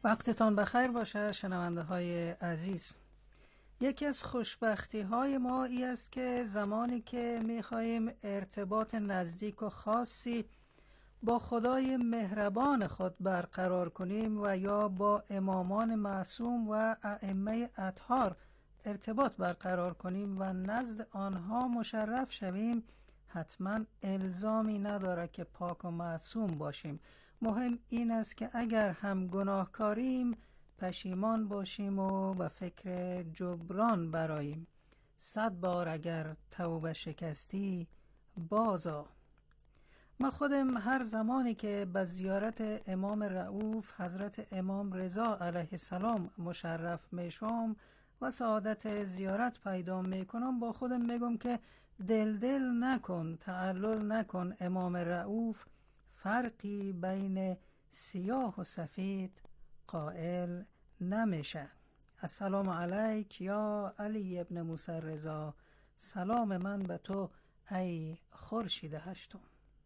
وقتتان بخیر باشه شنونده های عزیز. یکی از خوشبختی های ما ای است که زمانی که میخواییم ارتباط نزدیک و خاصی با خدای مهربان خود برقرار کنیم و یا با امامان معصوم و ائمه اطهار ارتباط برقرار کنیم و نزد آنها مشرف شویم، حتما الزامی نداره که پاک و معصوم باشیم. مهم این است که اگر هم گناهکاریم پشیمان باشیم و فکر جبران براییم. 100 بار اگر توبه شکستی بازا. ما خودم هر زمانی که به زیارت امام رؤوف حضرت امام رضا علیه السلام مشرف میشم و سعادت زیارت پیدا میکنم، با خودم میگم که دل نکن، تعلل نکن، امام رؤوف فرقی بین سیاه و سفید قائل نمیشه. السلام علیک یا علی ابن موسی رضا، سلام من به تو ای خورشید هشتم.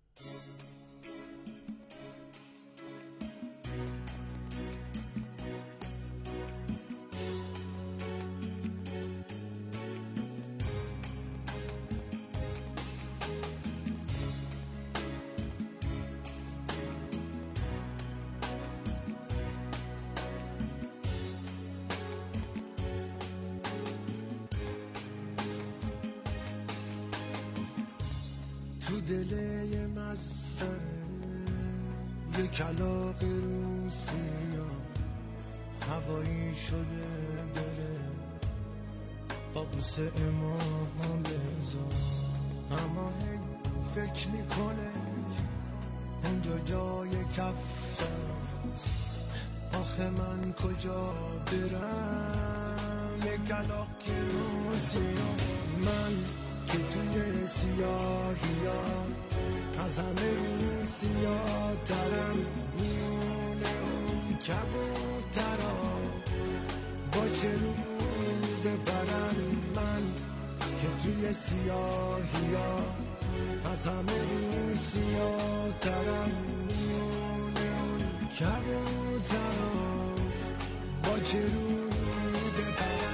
تو دل مزرعه یک کلاغ روسیا هوایی شده داره با بوس امام رضا، اما هی فکر میکنه اونجا جای کف است، آخه من کجا برم؟ یک کلاغ روسیا، من که توی سیاهی ها از همه رو سیاه ترم، میونه اون کبوترها با چه روی ببرم؟ من که توی سیاهی ها از همه رو سیاه ترم، میونه اون کبوترها با چه روی ببرم؟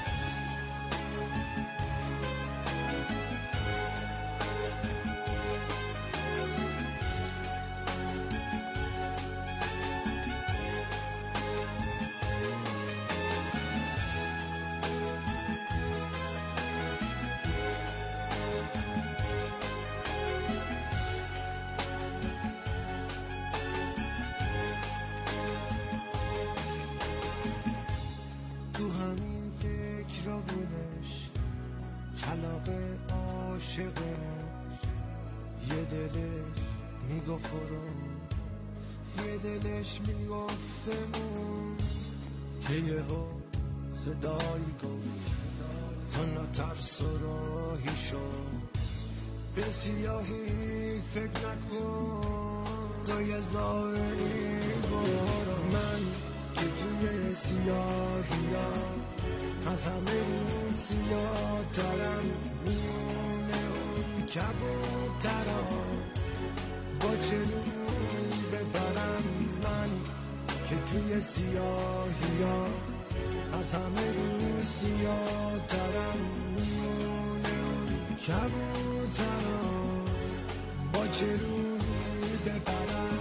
تو همین فکر را بودش کلاغ عاشقمون، یه دلش میگفت برو، یه دلش میگفتمون، که یه ها صدایی گفت تا نترس و راهی شد، به سیاهی فکر نکن تا یه ظاهری برو. من که توی سیاهی ها از همه رو سیاه ترم، میونه اون کبوترها با چه روی ببرم؟ من که توی سیاهی ها از همه رو سیاه ترم، میونه اون کبوترها با چه روی ببرم؟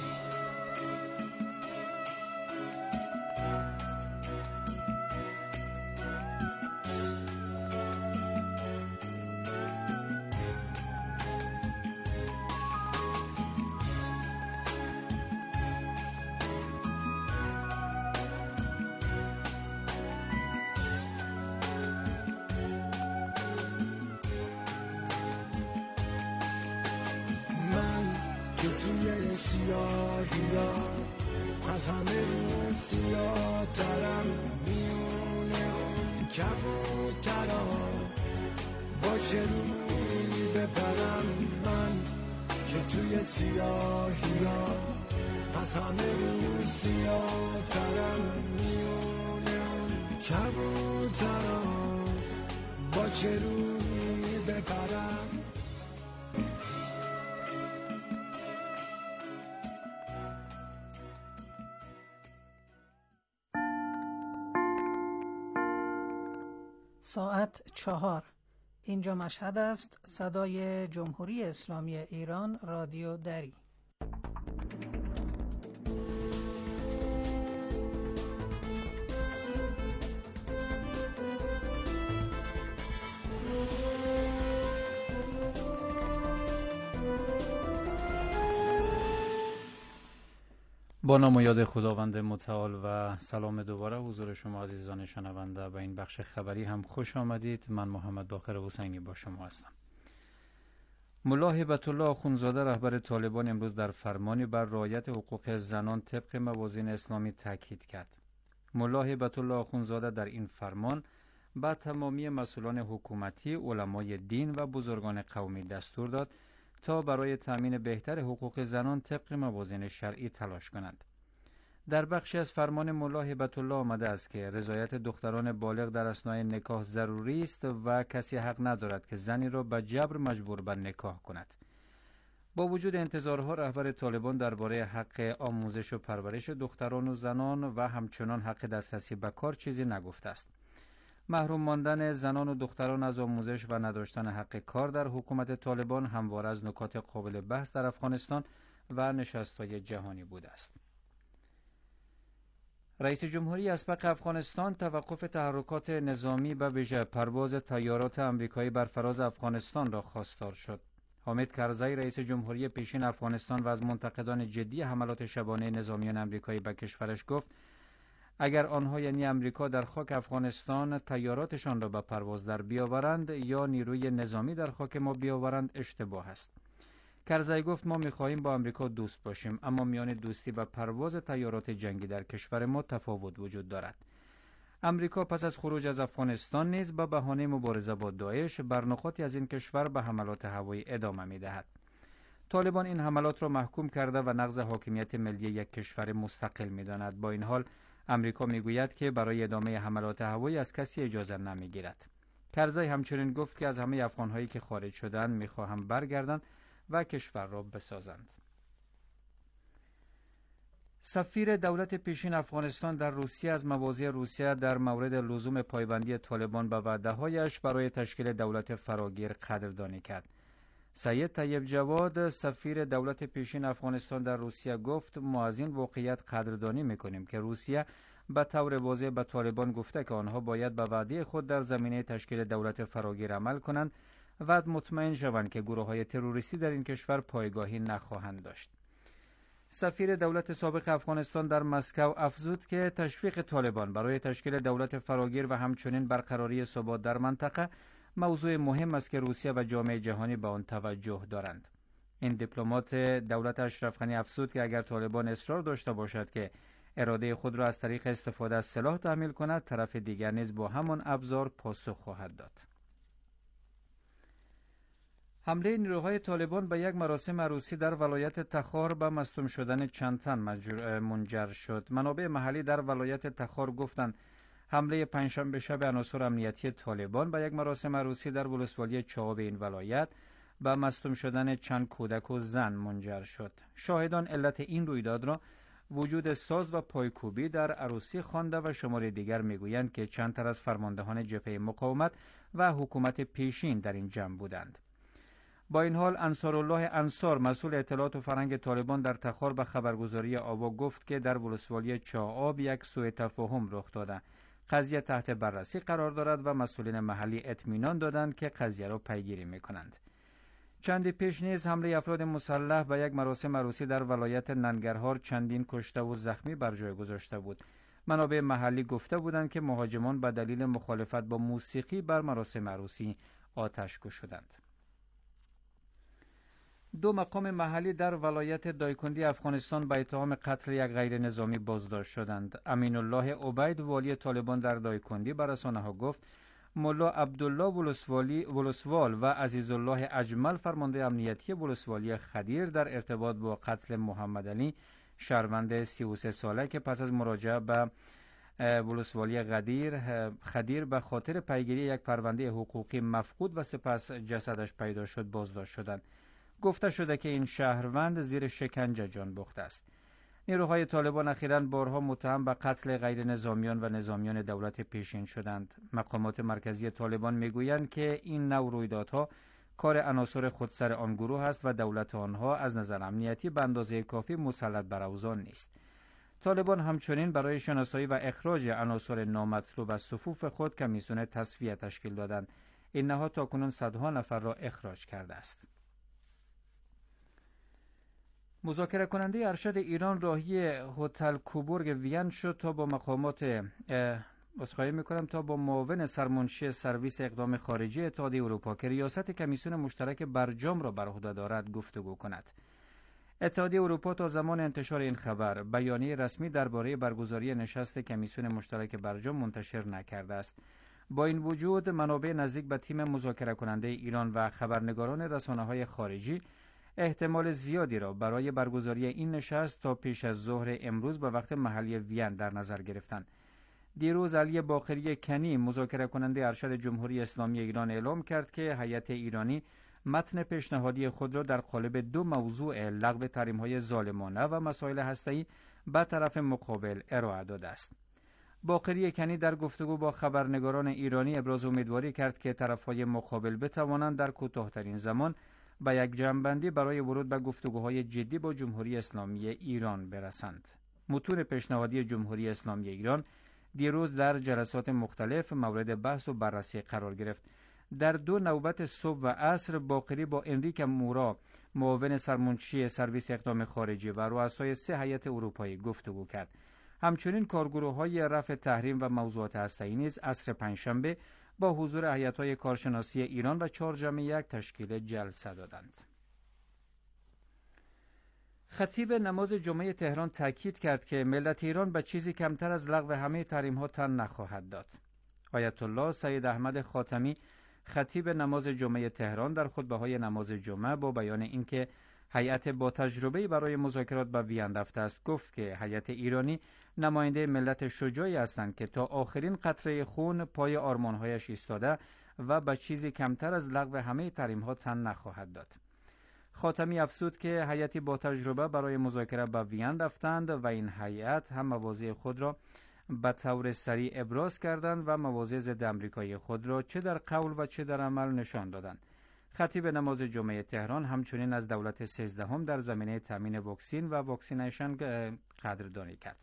که توی سیاهی ها از همه رو سیاه ترم، میونه اون کبوترها با چه روی ببرم؟ من که توی سیاهی ها از همه رو سیاه ترم، میونه اون کبوترها با چه روی ببرم؟ ساعت 4. اینجا مشهد است. صدای جمهوری اسلامی ایران، رادیو دری. با نام و یاد خداوند متعال و سلام دوباره حضور شما عزیزان شنونده به این بخش خبری هم خوش آمدید. من محمد باقر حسینی با شما هستم. ملا هیبت الله آخوندزاده رهبر طالبان امروز در فرمانی بر رعایت حقوق زنان طبق موازین اسلامی تاکید کرد. ملا هیبت الله آخوندزاده در این فرمان به تمامی مسئولان حکومتی، علمای دین و بزرگان قومی دستور داد تا برای تأمین بهتر حقوق زنان طبق موازین شرعی تلاش کنند. در بخشی از فرمان ملا هیبت الله آمده است که رضایت دختران بالغ در اثنای نکاح ضروری است و کسی حق ندارد که زنی را به جبر مجبور به نکاح کند. با وجود انتظارها، رهبر طالبان درباره حق آموزش و پرورش دختران و زنان و همچنان حق دسترسی به کار چیزی نگفته است. محروم ماندن زنان و دختران از آموزش و نداشتن حق کار در حکومت طالبان همواره از نکات قابل بحث در افغانستان و نشست‌های جهانی بوده است. رئیس جمهوری اسبق افغانستان توقف تحرکات نظامی به ویژه پرواز طیارات آمریکایی بر فراز افغانستان را خواستار شد. حامد کرزی رئیس جمهوری پیشین افغانستان و از منتقدان جدی حملات شبانه نظامیان آمریکایی به کشورش گفت اگر آنها یعنی آمریکا در خاک افغانستان طیاراتشان را به پرواز در بیاورند یا نیروی نظامی در خاک ما بیاورند اشتباه است. کرزی گفت ما می‌خواهیم با آمریکا دوست باشیم، اما میان دوستی و پرواز طیارات جنگی در کشور ما تفاوت وجود دارد. آمریکا پس از خروج از افغانستان نیز به بهانه مبارزه با داعش بر نقاطی از این کشور به حملات هوایی ادامه می‌دهد. طالبان این حملات را محکوم کرده و نقض حاکمیت ملی یک کشور مستقل می‌داند. با این حال آمریکا میگوید که برای ادامه حملات هوایی از کسی اجازه نمیگیرد. کرزی همچنین گفت که از همه افغان‌هایی که خارج شدند می‌خواهم برگردند و کشور را بسازند. سفیر دولت پیشین افغانستان در روسیه از مواضع روسیه در مورد لزوم پایبندی طالبان به وعده‌هایش برای تشکیل دولت فراگیر قدردانی کرد. سید طیب جواد سفیر دولت پیشین افغانستان در روسیه گفت ما از این واقعیت قدردانی میکنیم که روسیه به طور واضح به طالبان گفته که آنها باید به وعده خود در زمینه تشکیل دولت فراگیر عمل کنند و مطمئن شوند که گروه‌های تروریستی در این کشور پایگاهی نخواهند داشت. سفیر دولت سابق افغانستان در مسکو افزود که تشویق طالبان برای تشکیل دولت فراگیر و همچنین برقراری ثبات در منطقه موضوع مهم است که روسیه و جامعه جهانی به آن توجه دارند. این دیپلمات دولت اشرف غنی افزود که اگر طالبان اصرار داشته باشد که اراده خود را از طریق استفاده از سلاح تحمیل کند، طرف دیگر نیز با همان ابزار پاسخ خواهد داد. حمله نیروهای طالبان به یک مراسم عروسی در ولایت تخار به مصدوم شدن چند تن منجر شد. منابع محلی در ولایت تخار گفتند حمله پنجشنبه شب عناصر امنیتی طالبان به یک مراسم عروسی در ولسوالی چاوب این ولایت به مصدوم شدن چند کودک و زن منجر شد. شاهدان علت این رویداد را وجود ساز و پایکوبی در عروسی خوانده و شمار دیگر میگویند که چند تن از فرماندهان جبهه مقاومت و حکومت پیشین در این جمع بودند. با این حال انصارالله انصار مسئول اطلاعات و فرهنگ طالبان در تخار به خبرگزاری آوا گفت که در ولسوالی چاآب یک سوء تفاهم رخ داده. قضیه تحت بررسی قرار دارد و مسئولین محلی اطمینان دادند که قضیه را پیگیری می‌کنند. چندی پیش نیز حمله افراد مسلح به یک مراسم عروسی در ولایت ننگرهار چندین کشته و زخمی بر جای گذاشته بود. منابع محلی گفته بودند که مهاجمان به دلیل مخالفت با موسیقی بر مراسم عروسی آتش‌کش شدند. دو مقام محلی در ولایت دایکندی افغانستان به اتهام قتل یک غیر نظامی بازداشت شدند. امین الله عبید والی طالبان در دایکندی به رسانه‌ها گفت ملا عبدالله ولسوال و عزیزالله اجمل فرمانده امنیتی ولسوالی خدیر در ارتباط با قتل محمد علی شهروند 33 ساله که پس از مراجعه به ولسوالی خدیر به خاطر پیگیری یک پرونده حقوقی مفقود و سپس جسدش پیدا شد بازداشت شدند. گفته شده که این شهروند زیر شکنجه جان باخته است. نیروهای طالبان اخیراً بارها متهم به قتل غیر نظامیان و نظامیان دولت پیشین شدند. مقامات مرکزی طالبان میگویند که این نوع رویدادها کار عناصر خودسر آن گروه است و دولت آنها از نظر امنیتی به اندازه کافی مسلط بر اوضاع نیست. طالبان همچنین برای شناسایی و اخراج عناصر نامطلوب از صفوف خود کمیسیون تصفیه تشکیل دادند. این نهاد تاکنون صدها نفر را اخراج کرده است. مذاکره کننده ارشد ایران راهی هتل کوبورگ وین شد تا با معاون سرمنشی سرویس اقدام خارجی اتحادیه اروپا که ریاست کمیسیون مشترک برجام را بر عهده دارد گفتگو کند. اتحادیه اروپا تا زمان انتشار این خبر بیانیه رسمی درباره برگزاری نشست کمیسیون مشترک برجام منتشر نکرده است. با این وجود منابع نزدیک به تیم مذاکره کننده ایران و خبرنگاران رسانه‌های خارجی احتمال زیادی را برای برگزاری این نشست تا پیش از ظهر امروز به وقت محلی وین در نظر گرفتند. دیروز علی باقری کنی مذاکره کننده ارشد جمهوری اسلامی ایران اعلام کرد که هیئت ایرانی متن پیشنهادی خود را در قالب دو موضوع لغو تحریم‌های ظالمانه و مسائل هسته‌ای به طرف مقابل ارائه داده است. باقری کنی در گفتگو با خبرنگاران ایرانی ابراز امیدواری کرد که طرف‌های مقابل بتوانند در کوتاه‌ترین زمان به یک جمع‌بندی برای ورود به گفتگوهای جدی با جمهوری اسلامی ایران برسند. متون پیشنهادی جمهوری اسلامی ایران دیروز در جلسات مختلف مورد بحث و بررسی قرار گرفت. در دو نوبت صبح و عصر باقری با انریک مورا معاون سرمنشی سرویس اقدام خارجی و رؤسای سه هیئت اروپایی گفتگو کرد. همچنین کارگروه‌های رفع تحریم و موضوعات هسته‌ای نیز عصر پنجشنبه با حضور هیئت‌های کارشناسی ایران و 4+1 تشکیل جلسه دادند. خطیب نماز جمعه تهران تاکید کرد که ملت ایران به چیزی کمتر از لغو همه تحریم‌ها تن نخواهد داد. آیت الله سید احمد خاتمی خطیب نماز جمعه تهران در خطبه‌های نماز جمعه با بیان اینکه هیئت با تجربه برای مذاکرات به وین رفته است گفت که هیئت ایرانی نماینده ملت شجاعی هستند که تا آخرین قطره خون پای آرمان‌هایش ایستاده و به چیزی کمتر از لغو همه تحریم‌ها تن نخواهد داد. خاتمی افزود که هیئتی با تجربه برای مذاکره به وین رفتند و این هیئت هم مواضع خود را به طور سریع ابراز کردند و مواضع ضد آمریکایی خود را چه در قول و چه در عمل نشان دادند. خطیب نماز جمعه تهران همچنین از دولت 13 در زمینه تامین واکسن و واکسینیشن قدردانی کرد.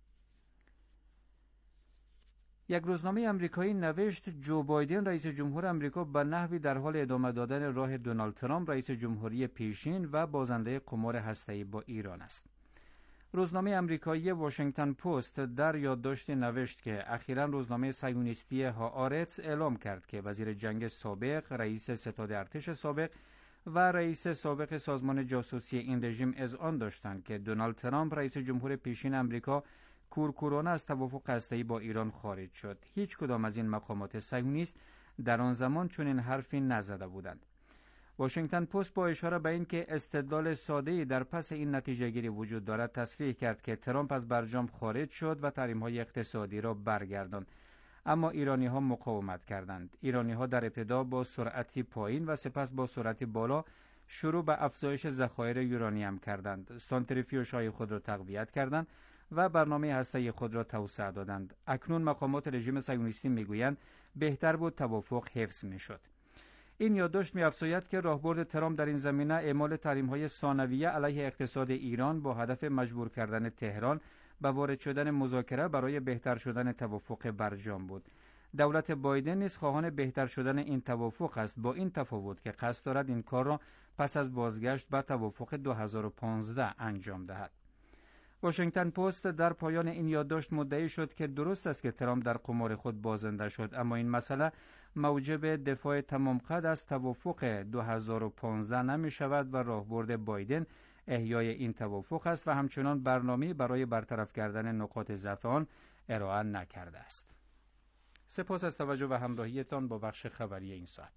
یک روزنامه آمریکایی نوشت جو بایدن رئیس جمهور آمریکا به نحوی در حال ادامه دادن راه دونالد ترامپ رئیس جمهوری پیشین و بازنده قمار هسته‌ای با ایران است. روزنامه آمریکایی واشنگتن پست در یادداشتی نوشت که اخیراً روزنامه صهیونیستی هآرتس اعلام کرد که وزیر جنگ سابق، رئیس ستاد ارتش سابق و رئیس سابق سازمان جاسوسی این رژیم اذعان داشتند که دونالد ترامپ رئیس جمهور پیشین آمریکا کورکورانه از توافق هسته‌ای با ایران خارج شد. هیچ کدام از این مقامات صهیونیست در آن زمان چنین حرفی نزده بودند. واشنگتن پست با اشاره به این که استدلال ساده‌ای در پس این نتیجه گیری وجود دارد تصریح کرد که ترامپ از برجام خارج شد و تحریم‌های اقتصادی را برگرداند. اما ایرانی‌ها مقاومت کردند. ایرانی‌ها در ابتدا با سرعتی پایین و سپس با سرعتی بالا شروع به افزایش ذخایر یورانیم کردند. سانتریفیوژهای خود را تقویت کردند و برنامه هسته‌ای خود را توسعه دادند. اکنون مقامات رژیم صهیونیستی میگویند بهتر بود توافق حفظ میشد. این یادداشت می‌افزاید که راهبرد ترامپ در این زمینه اعمال تحریم‌های ثانویه علیه اقتصاد ایران با هدف مجبور کردن تهران به وارد شدن مذاکره برای بهتر شدن توافق برجام بود. دولت بایدن نیز خواهان بهتر شدن این توافق است، با این تفاوت که قصد دارد این کار را پس از بازگشت به توافق 2015 انجام دهد. واشنگتن پست در پایان این یادداشت مدعی شد که درست است که ترامپ در قمار خود بازنده شد، اما این مسئله موجب دفاع تمام قد از توافق 2015 نمی شود و راهبرد بایدن احیای این توافق است و همچنان برنامه‌ای برای برطرف کردن نقاط ضعف آن ارائه نکرده است. سپاس از توجه و همراهیتان با بخش خبری این ساعت.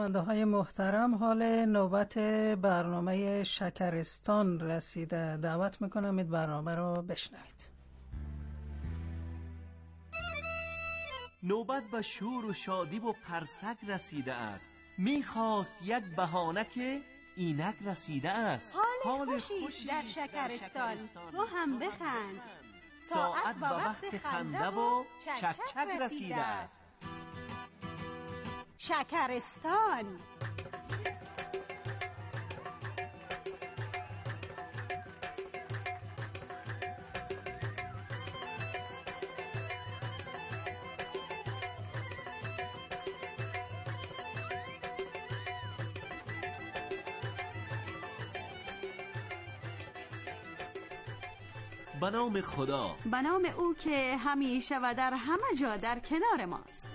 شنونده های محترم، حال نوبت برنامه شکرستان رسیده. دعوت میکنم این برنامه رو بشنوید. نوبت به شور و شادی و قرصک رسیده است. میخواست یک بهانه که اینک رسیده است. حال خوشی در شکرستان، تو هم بخند. ساعت به وقت خنده و چک چک رسیده است. شکرستان. به نام خدا، به نام او که همیشه و در همه جا در کنار ماست.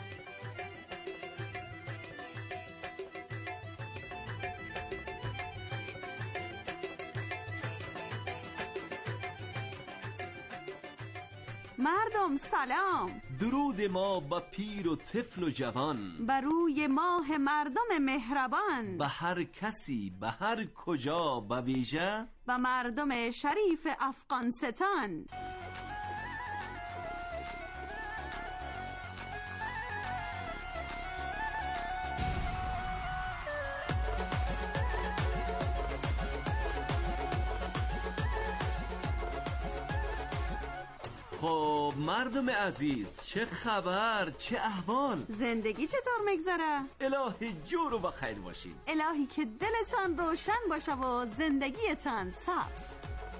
مردم سلام، درود ما به پیر و طفل و جوان، بر روی ماه مردم مهربان، به هر کسی به هر کجا، به ویژه و مردم شریف افغانستان. خب مردم عزیز، چه خبر؟ چه احوال؟ زندگی چطور میگذره؟ الهی جور و بخیر باشین. الهی که دلتان روشن باشه و زندگیتان سبز.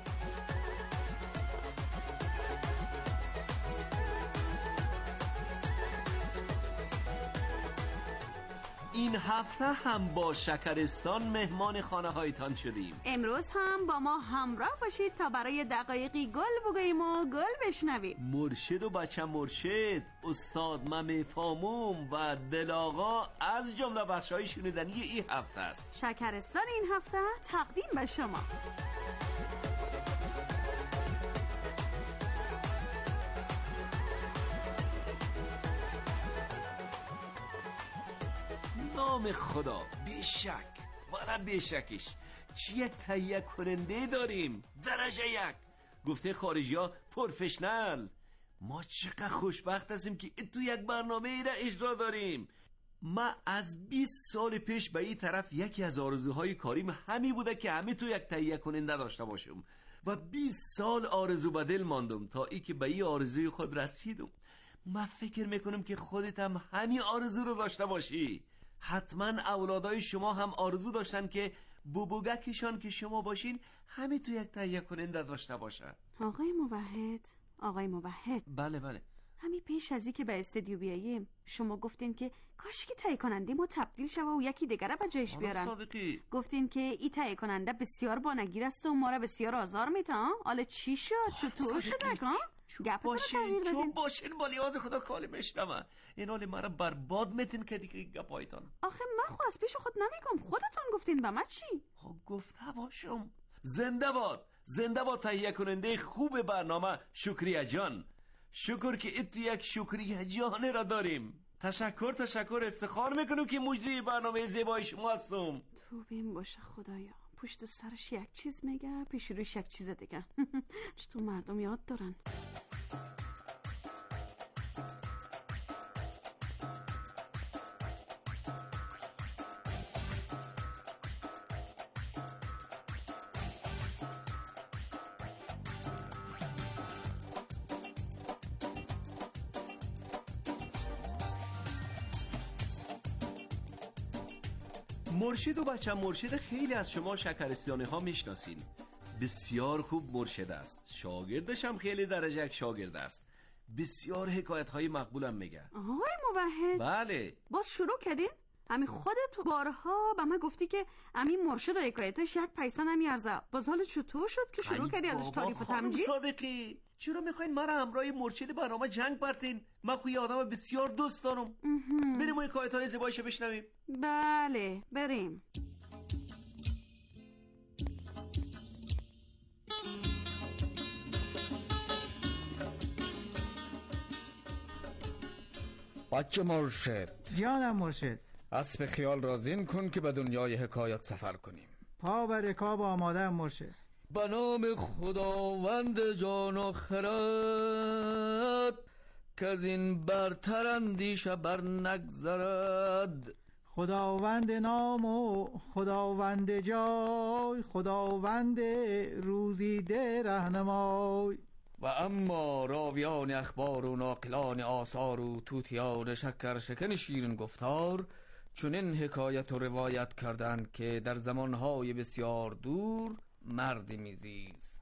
این هفته هم با شکرستان مهمان خانه هایتان شدیم. امروز هم با ما همراه باشید تا برای دقایقی گل بگوییم و گل بشنویم. مرشد و بچه مرشد، استاد ممی فاموم و دل آقا از جمله بخش‌های شنیدنی این هفته است. شکرستان این هفته تقدیم به شما. نام خدا، بیشک ولی بیشکش چی یک تهیه کننده داریم، درجه یک، گفته خارجی ها پروفشنال. ما چقدر خوشبخت هستیم که تو یک برنامه ای را اجرا داریم. ما از 20 سال پیش به این طرف یکی از آرزوهای کاریم همین بوده که همه تو یک تهیه کننده داشته باشم و 20 سال آرزو به دل ماندم تا ای که به این آرزوی خود رسیدم. ما فکر میکنم که خودت هم همین آرزو رو داشته باشی. حتما اولادای شما هم آرزو داشتن که بوبوگکشان که شما باشین همین تو یک تهیه کننده داشته باشه. آقای موحد. بله. همین پیش از این که به استودیو بیاییم شما گفتین که کاش که تهیه کننده ما تبدیل شوه و یکی دیگه را به جایش بیارن. صادقی گفتین که این تهیه کننده بسیار بانگیر است و ما را بسیار آزار میده. حالا چی شد؟ چطور شد؟ باشین با لیاز خدا کالی مشتمه این حالی مرا برباد میتین که دیگه گپایتان. آخه من خود از پیش خود نمیگم، خودتون گفتین به من چی؟ گفته باشم. زنده باد تهیه کننده خوب برنامه شکریه جان. شکر که ات یک شکریه جان را داریم. تشکر افتخار میکنم که مجری برنامه زیبای شما هستم. تو بیم باشه خدایا، پشت سرش یک چیز میگه پیش روش یک چیز دیگه. چطور مردم یاد دارن. مرشد و بچه مرشد خیلی از شما شکرستانی ها میشناسین. بسیار خوب مرشد است. شاگردش هم خیلی درجه یک شاگرد است. بسیار حکایت های مقبولم میگه. آقای موحد. بله. باز شروع کردین؟ امی خودت بارها به من گفتی که امی مرشد و حکایتش یک پیسه نمیارزه. باز حال چطور شد که شروع کردی ازش تعریف و تمجید؟ صادقی چرا میخواین مرا همراه مرشد برنامه جنگ برتین؟ من خوی آدم بسیار دوست دارم. بریم و حکایت های زیبایش بشنویم. بله بریم. بچه مرشد. جانم مرشد. اسب خیال را زین کن که به دنیای حکایت سفر کنیم. پا بر رکاب آماده مرشد. به نام خداوند جان و خرد که از این برتر اندیشه بر نگذرد. خداوند نام و خداوند جای، خداوند روزیده رهنمای. و اما راویان اخبار و ناقلان آثار و توتیان شکر شکن شیرین گفتار چون این حکایت و روایت کردند که در زمانهای بسیار دور مردی میزیست.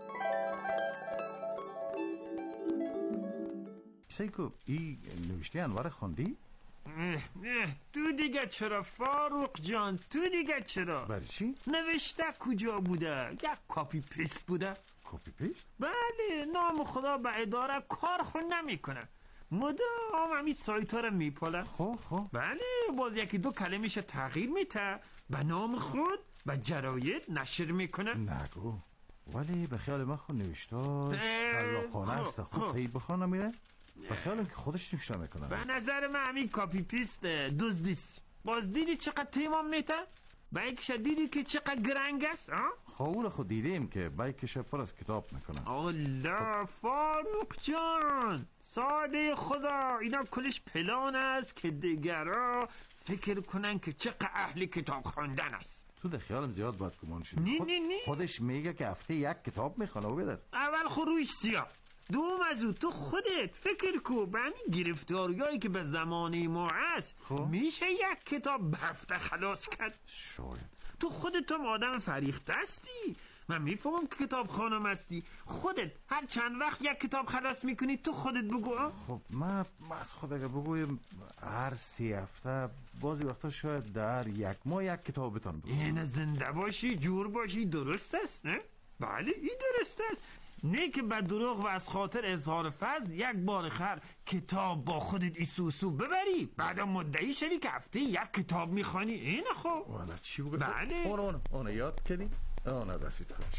سیکو ای نوشته انور خوندی؟ تو دیگه چرا فاروق جان؟ تو دیگه چرا؟ برای چی؟ نوشته کجا بوده؟ یک کاپی پیست بوده؟ کپی پیست؟ بله، نام خدا به اداره کار خود نمیکنه، مدام همین سایت ها رو میپاله. خب بله، باز یکی دو کلمش تغییر میته، به نام خود به جراید نشر میکنه. نگو، ولی به خیال من خود نوشتاش خلاقانه است. خود صحیح بخوانم میره؟ به خیالم که خودش نوشته میکنه. به نظر من همین کاپی پیست دزدیست. باز دیدی چقدر تیمام میته؟ بایکش دیدی که چقدر گرنگ است؟ خب خود دیدیم که بایکش پر از کتاب میکنه. الله فاروق جان، ساده خدا، اینا کلش پلان است که دیگرها فکر کنن که چقدر اهل کتاب خواندن است. تو در خیالم زیاد بدگمان شدی. نه. خودش میگه که هفته یک کتاب میخونه و بدر. اول خروش سیاه، دوم از او تو خودت فکر کو به همین گرفتاریایی که به زمانه ما هست میشه یک کتاب به هفته خلاص کرد؟ شاید. تو خودت هم آدم فریخته هستی، من میفهمم که کتاب خانم هستی. خودت هر چند وقت یک کتاب خلاص میکنی؟ تو خودت بگو. خب من از خود اگر بگویم هر 3 هفته، بعضی وقتا شاید در 1 ماه یک کتاب بتونم بگویم. این زنده باشی جور باشی درست است نه؟ بله این درست است، نه که به دروغ و از خاطر اظهار فضل یک بار خر کتاب با خودت ایسوسو ببری، بعدا مدعی شدی که هفته یک کتاب میخوانی. این خب والا چی بگو؟ بله اون یاد کنی؟ اون رسید خودش.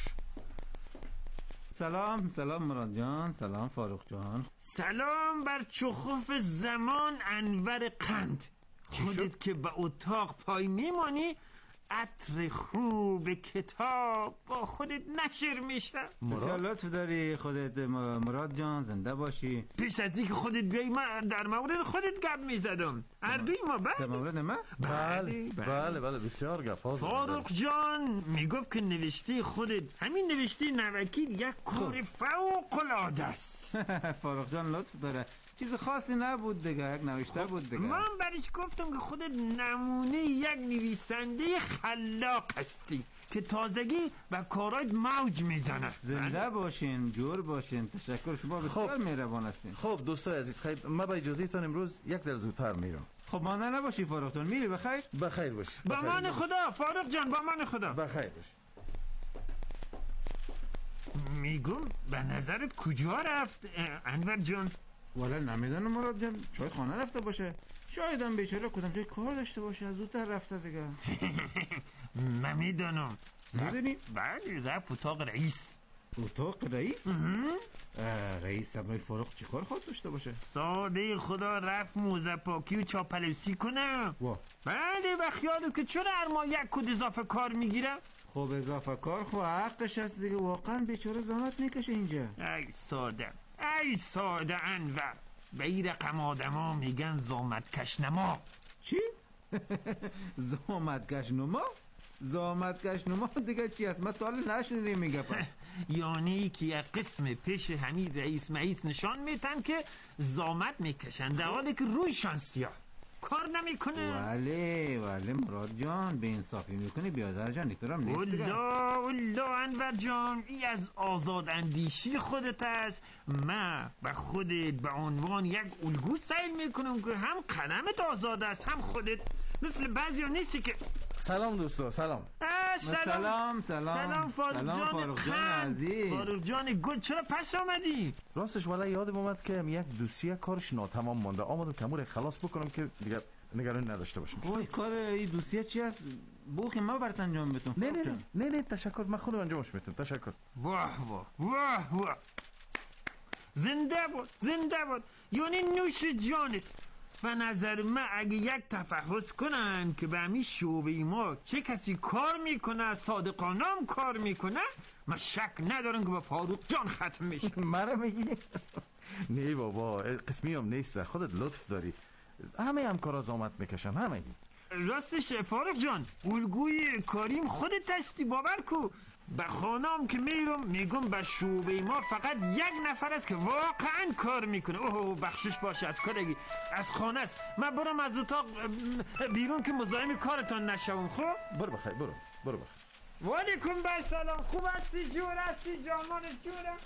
سلام مراد جان، سلام فاروق جان. سلام بر چخوف زمان انور قند. خودت که به اتاق پای میمانی عطر خوب کتاب با خودت نشر میشه. بسیار لطف داری خودت مراد جان، زنده باشی. پیش از اینکه خودت بیایی من در مورد خودت گپ میزدم. هر دوی ما در مورد من؟ بله بسیار گپ. فاروق جان میگفت که نوشته خودت، همین نوشته نوکیل، یک کار فوق العاده است. فاروق جان لطف داره، چیز خاصی نبود دیگه، یک نوشته بود دیگه. من برش گفتم که خودت نمونه یک نویسنده خلاق هستی که تازگی و کارایت موج میزنه. زنده باشین، جور باشین. تشکر، شما بسیار مهربان هستین. خب دوستای عزیز، خیلی من با اجازه تان امروز یک ذره زودتر میرم. خب مانده نباشی فاروق جان، میری بخیر؟ بخیر باشی. با من خدا فاروق جان، با من خدا. بخیر باشی. میگم به نظرت کجا رفت انور جان؟ والا نمیدونم مراد جان، شاید خانه رفته باشه، شاید هم بیچاره کدام جای کار داشته باشه، از زودتر رفته دیگه. من میدونم. میدونی؟ بله رفت اتاق رئیس. اتاق رئیس؟ رئیس سمای فاروق چی کار خواهد داشته باشه؟ ساده خدا رفت موزه پاکی و چاپلوسی کنه. بله و خیالو که چرا هر ماه یک کد اضافه کار میگیره؟ خب اضافه کار خب حقش هست دیگه، واقعا بیچاره زحمت میکشه اینجا. ای ساده انور، به این رقم آدم ها میگن زامتکش نما. چی؟ زامتکش نما؟ زامتکش نما دیگه چی هست؟ من تا حالا نشنیدم میگه. یعنی که یک قسم پیش همین رئیس مئیس نشان میتن که زامت میکشن در حالی که رویشان سیاه کار نمیکنه. ولی مراد جان به انصافی میکنی بیادر جان، دیگرم نیست دیگه. والله انور جان، این از آزاد اندیشی خودت است. من به خودت به عنوان یک الگو سعی میکنم که هم قلمت آزاد است هم خودت مثل بعضی ها نیستی که. سلام دوستا، سلام فاروق جان عزیز. فاروق جان گل، چرا پس آمدی؟ راستش والا یادم اومد که یک دوسیه کارش ناتمام مونده، آمدم کمور خلاص بکنم که دیگه نگران نداشته باشم. وای کار این دوسیه چی هست؟ بو که ما برات انجام بدم. نه تشکر، من خودم انجامش میدم. تشکر. واه زنده بود. یعنی نوش جانت به نظر من اگه یک تفحص کنن که به همین شعبه ما چه کسی کار میکنه، صادقانه هم کار میکنه، من شک ندارم که به فاروق جان ختم میشه. مرا میگی؟ نه بابا، قسمی هم نیست، خودت لطف داری. همه همکارا زحمت میکشن، همه. راستش فاروق جان، الگوی کاریم خودت هستی، باور کو. به خانم که میگم به شعبه ما فقط یک نفر است که واقعا کار میکنه. اوه بخشش باشه از کارگی، از خانه است. من برم از اتاق بیرون که مزاحم کارتان نشوم. خب برو بخیر، برو بخیر. وعلیکم السلام. خوب هستی؟ جور هستی؟ جامان جورم.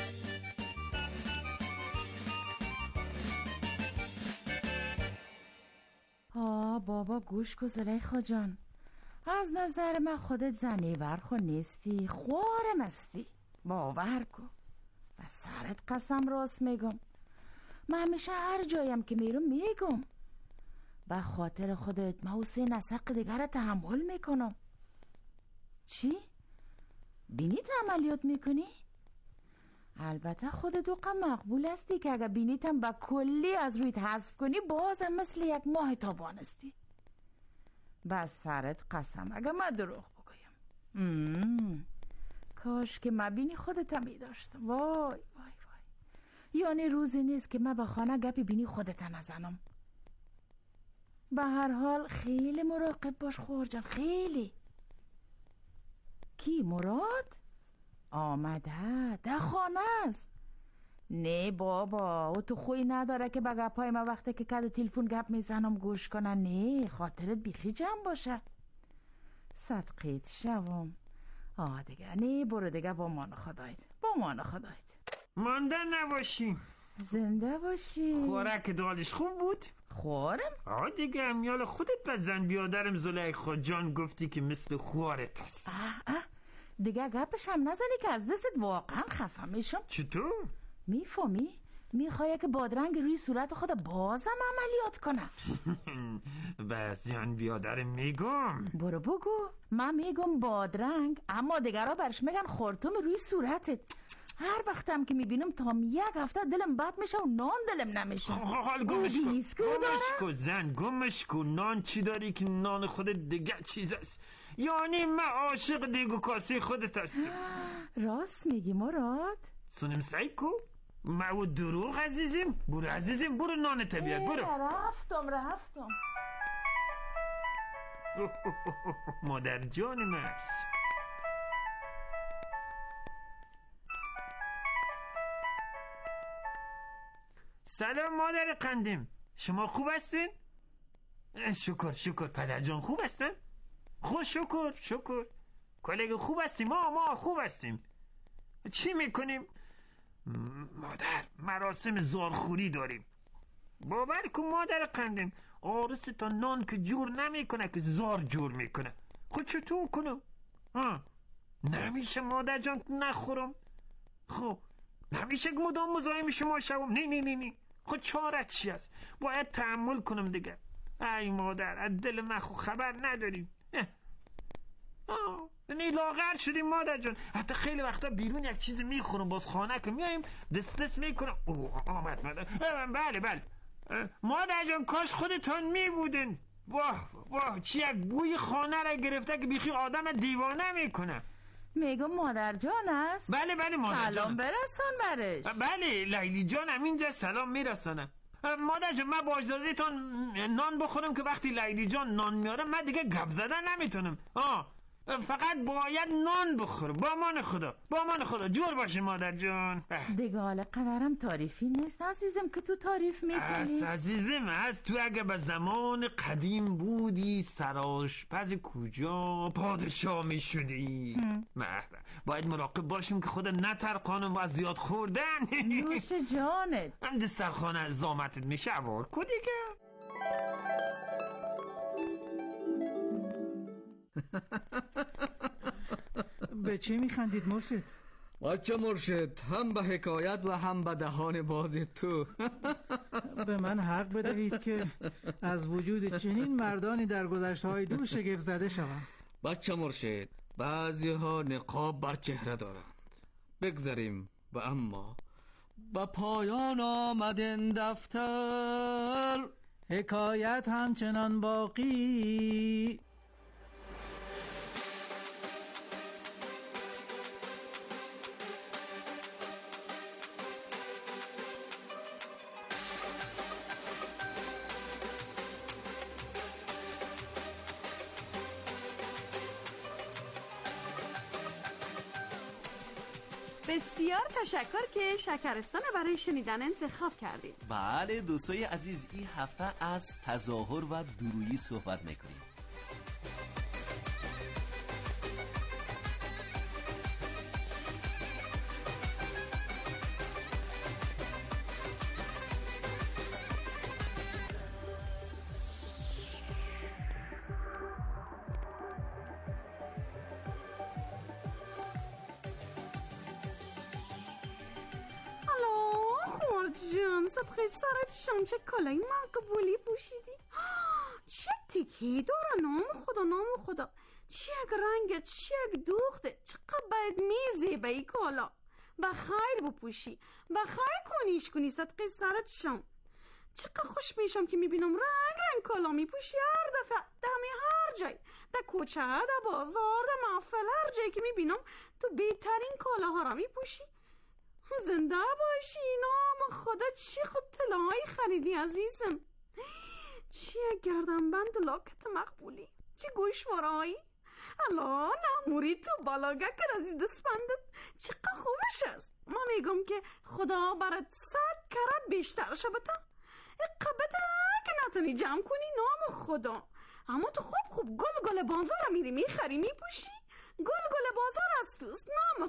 بابا گوش کن زلیخا جان، از نظر من خودت زنیور خو نیستی، خوارم هستی، باور کن. و سرت قسم راست میگم، من همیشه هر جایم که میگم به خاطر خودت من 3 نسق دیگر تحمل میکنم. چی؟ بینیت عملیات میکنی؟ البته خودت دوقا مقبول هستی که اگه بینیتم با کلی از رویت حذف کنی بازم مثل یک ماه تابان هستی. بس سرت قسم اگه من دروغ بگویم. کاش که من بینی خودت می داشتم. وای. یعنی روزی نیست که من به خانه گپی بینی خودت نزنم. به هر حال خیلی مراقب باش خورجان، خیلی. کی مراد؟ آمده در خانه است. نه بابا، او تو خوی نداره که به گپای ما وقتی که کد تلفن گپ میزنم گوش کنن. نه، خاطرت بیخی جمع باشه. صدقیت شوم. دیگه نه، برو دیگه با مان خدایت. مانده نباشی. زنده باشی. خوراک دالش خوب بود؟ خوارم؟ دیگه امیال خودت به زن بیادرم زلیخا جان گفتی که مثل خوارت هست. دیگه گپش هم نزنی که از دستت واقعا خفه میشم. چطور؟ میفهمی؟ میخوای که بادرنگ روی صورت خود بازم عملیات کنه. بس زن بیادرم میگم. برو بگو. من میگم بادرنگ، اما دیگرها برش میگن خورتوم روی صورتت. هر وقتم که میبینم تا 1 هفته دلم بد میشه و نان دلم نمیشه. حال گمش کن. نان چی داری که نان خودت دیگه چیز است؟ یعنی من عاشق دیگو کاسه خودت هستم. راست میگی مراد؟ سنم سعی کو ما دروغ عزیزم. برو نان طبیعت برو. رفتم. مادر جانم است. سلام مادر قندیم، شما خوب هستین؟ شکر پدر جان خوب هستن؟ خوب شکر. کلگه خوب هستیم؟ ما خوب هستیم. چی میکنیم؟ مادر مراسم زارخوری داریم. باور کن مادر قندیم، آرس تا نان که جور نمیکنه که زار جور میکنه. خود چطور کنم؟ نمیشه مادر جان نخورم. خب نمیشه که مدام مزاحم شما شوم. نه خود چارت چی است؟ باید تحمل کنم دیگه. ای مادر، از دل من خود خبر نداریم. نه لاغر شدیم مادر جان. حتی خیلی وقتا بیرون یک چیز میخورم، باز خانه که میاییم دست میکنم. آمد مادر. بله مادر جان، کاش خودتان میبودین. واه چی یک بوی خانه را گرفته که بیخی آدم دیوانه میکنه. میگم مادر جان است؟ بله مادر جان. سلام برسان برش. بله لیلی جان همینجا سلام میرسانم. مادر جان، من با اجازهتان نان بخورم که وقتی لیلی جان نان میاره من دیگه گپ زدن نمیتونم. فقط باید نان بخورم. با مان خدا جور باشه مادر جان. دیگه حال قدرم تعریفی نیست عزیزم که تو تعریف میکنی. عزیزم از تو اگه به زمان قدیم بودی سرآشپز کجا پادشاه میشدی. باید مراقب باشیم که خود نترقانم و از زیاد خوردن. نوش جانت. دسترخانه زامتت میشه عوار کو دیگه. به چی میخندید مرشد؟ بچه مرشد، هم به حکایت و هم به دهان باز تو. به من حق بدهید که از وجود چنین مردانی در گذشته‌های دور شگفت زده شوم. بچه مرشد، بعضی ها نقاب بر چهره دارند. بگذاریم و اما به پایان آمد این دفتر. حکایت همچنان باقی. بسیار تشکر که شکرستان برای شنیدن انتخاب کردید. بله دوستای عزیز، این هفته از تظاهر و دورویی صحبت میکنیم. جان صدقه سرت شم، چه کلای مقبولی پوشیدی. چه تکی داره، نام خدا. چه یک رنگت، چه یک دوخته، چقدر باید میزی به این کلا. بخیر بپوشی، بخیر کنی صدقه سرت شم. چقدر خوش میشم که میبینم رنگ کلا میپوشی هر دفعه، دمی هر جای، در کوچه، در بازار، در محفل، هر جایی که میبینم تو بهترین کلاها را میپوشی. زنده باشی، نام خدا. چی خوب طلاهایی خریدی عزیزم. چی گردنبند لاکت مقبولی، چی گوشوارهایی. الا نموری تو بالاگه کر از این دستبندت، چقدر خوبش است. ما میگم که خدا برات 100 کرات بیشتر شبتا. اقبته که نتونی جمع کنی نام خدا. اما تو خوب گل بازار میری میخری میپوشی. گل بازار از توست. نام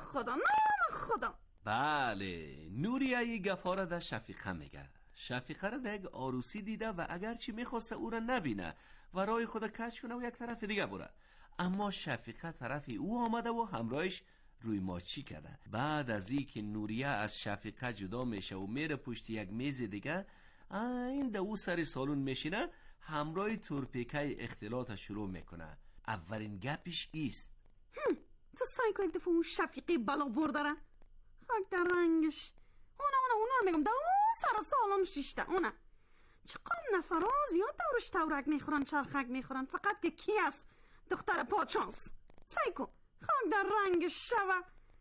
خدا. بله، نوریه گفاره در شفیقه میگه. شفیقه را در یک عروسی دیده و اگرچه میخواسته او را نبینه و راه خود کش کنه و یک طرف دیگه بره، اما شفیقه طرف او آمده و همراهش روی ماچی کرده. بعد از این که نوریه از شفیقه جدا میشه و میره پشت یک میز دیگه، این در او سر سالون میشینه، همراه تورپیکه اختلاط شروع میکنه. اولین گپش ایست: تو سایکو یک دفعه اون شفیقه بالا برداره خاک در رنگش. اونا رو میگم، در اون سر سالم شیشته. اونا چقدر نفرها زیاد دورش تورک میخورن، چرخک میخورن، فقط که کی است؟ دختر پاچانس. سایکو خاک در رنگش شوه.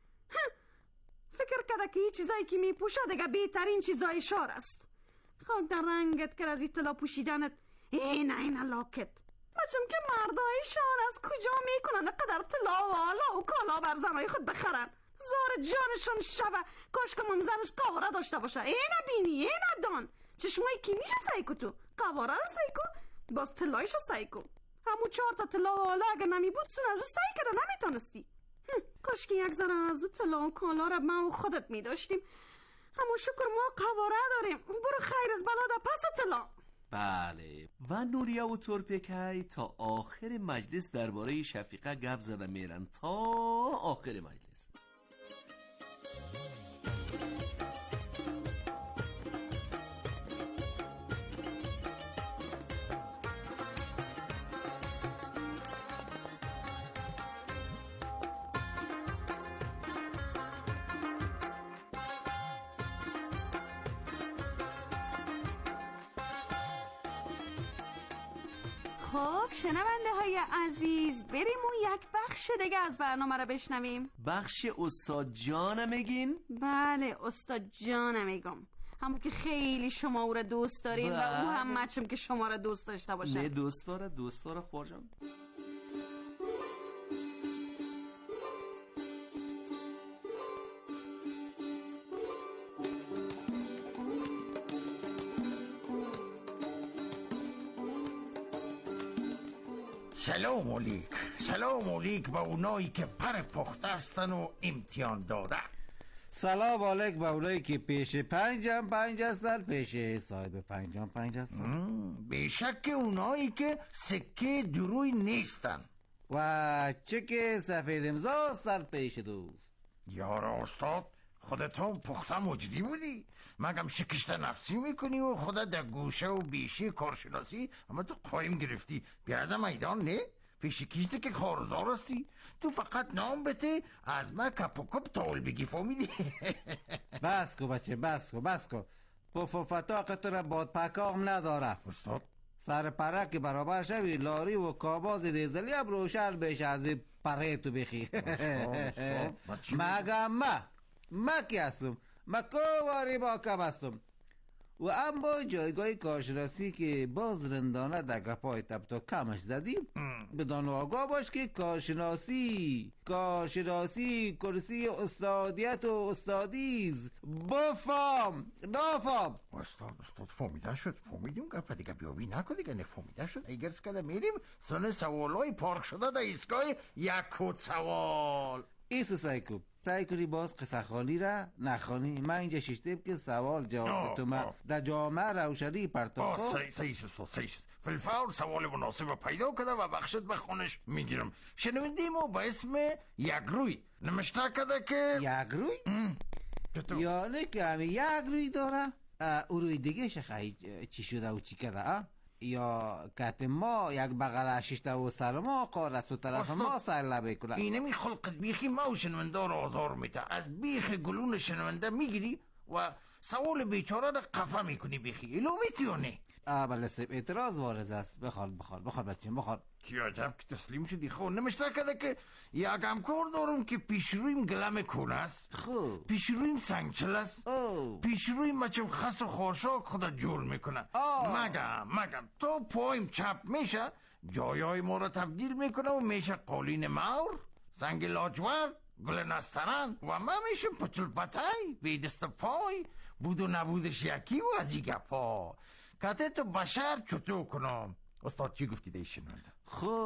فکر کرده که این چیزایی که میپوشه دیگه بهترین چیزای شار است. خاک در رنگت که از این طلا پوشیدنت. این لاکت بچم که مردای شار از کجا میکنن قدر طلا و آلا و کالا بر زنای خود بخرن؟ زار جانشون شوه. کاش که ممزنش قواره داشته باشه. بینی دان چشمایی کی میشه سایکو؟ تو قواره رو سایکو، باز طلایش سایکو. همون 4 تا طلا و آلا اگه نمی بود سون از او سعی کرده نمیتونستی. کاش که یک ذره از او طلا و کالا رو ما و خودت میداشتیم. همون شکر ما قواره داریم. برو خیر از بلا پس طلا. بله، و نوریا و تورپیکای تا آخر مجلس درباره شفیقه گپ زده میرن تا آخر مجلس. خب شنونده های عزیز، بریم اون یک بخش دیگه از برنامه رو بشنویم. بخش استاد جانم میگین؟ بله استاد جانم میگم، همون که خیلی شما او را دوست دارین و او هم مچم که شما را دوست داشته باشه. نه دوست داره خورجان. سلام علیک با اونایی که پر پخته هستن و امتحان دادن. سلام علیک با اونایی که پیش 5 هستن، پیش صاحب 5 هستن. بیشک اونایی که سکه دروی نیستن و چک سفید امضا سر پیش دوست. یار استاد، خودتون پخته مجری بودی؟ مگم شکشت نفسی میکنی و خودت در گوشه و بیشی کارشناسی اما تو قایم گرفتی بیاده میدان نه؟ پیش کیسته که خارزار هستی؟ تو فقط نام بده از ما کپ و کپ تول بگی، فهمیدی؟ بس کو بچه، بس کو. پف و فتاقت را باد پکام نداره. استاد سر پره که برابر شوی لاری و کاباز ریزلی هم روشن بشه از این پره تو بخی. مگم ما کی هستم؟ ما کواری با کم هستم. و اما جایگاه کارشناسی که باز رندانه در گپای تب تا کمش زدیم، بدان آگاه باش که کارشناسی کرسی استادیت و استادیز بفام نافام. استاد فهمیده شد. فهمیدیم گپ دیگه بیابی نکن دیگه. نفهمیده شد. ایگرس که میریم سن سوالای پارک شده در ایستگاه یک کد سوال. ایسو سعی کنی باز قصه خانی را نخوانی. من اینجا ششتیم که سوال جواب تو من در جامعه روشنی پرتاخ. صحیح شد. فلفور سوال مناسب پیدا کرده و بخشت به خونش میگیرم. شنوندیم و به اسم یگروی نمشته کرده که یگروی؟ یعنی که همین یگروی داره؟ او روی دیگه شخصی چی شده و چی کرده؟ یا کت ما یک بغل ششته و سر ما قارست و طرف ما سر لبه کنه. اینه می خلقت بیخی ما و شنونده را آزار میده. از بیخ گلون شنونده میگیری و سوال بیچاره را قفه میکنی بیخی. ایلو میتیونه. بله سب اعتراض وارد است. بخوال بچیم بخوال. کی عجب که تسلیم شدی. خب نمشته کرده که یک همکار دارم که پیشرویم گلم کونه است. خوب پیشرویم سنگچل است. پیشرویم مچم خس و خاشاک خدا جور میکنه. مگم تو پایم چپ میشه جایای ما را تبدیل میکنه و میشه قالین مور، سنگ لاجورد، گل نسترن و ما میشم پتل پتای بی دست پای بود و نبودش یکی و از این گپا. کته تو بشر چطور کنم. استاد چی گفتی دیشن منده؟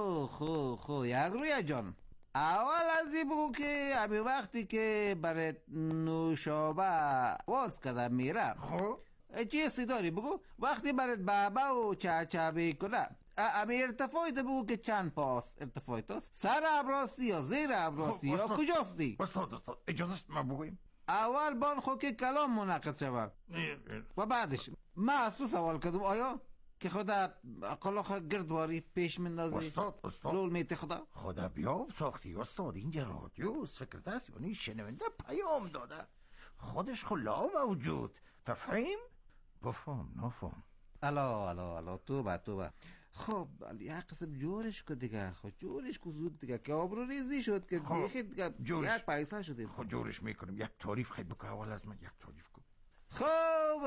خو یگروی جان، اول از این بگو که همین وقتی که برای نوشابه واز کده میره خب چی حسی داری بگو؟ وقتی برای بابا و چه کنه همین ارتفاعی ده بگو که چند پاس ارتفاعی تاست؟ سر ابراستی یا زیر ابراستی یا کجاستی؟ استاد اجازه است ما بگویم؟ اول بان خود که کلام منعقد شود و بعدش من از تو سوال کردم آیا که خدا قلاخ گردواری پیش مندازی؟ استاد لول میتی خدا بیاب ساختی استاد. اینجا رادیو فکر دست یعنی شنونده پیام داده خودش خلا موجود. تفهیم؟ بفهم نفهم. الا تو با خب یک قسم جورش که دیگه جورش که زود دیگه که آبرو ریزی شد که دیگه دیگه یک پیسه شده. خب جورش میکنم. یک تعریف خیلی بکن. اول از من یک تعریف کن. خب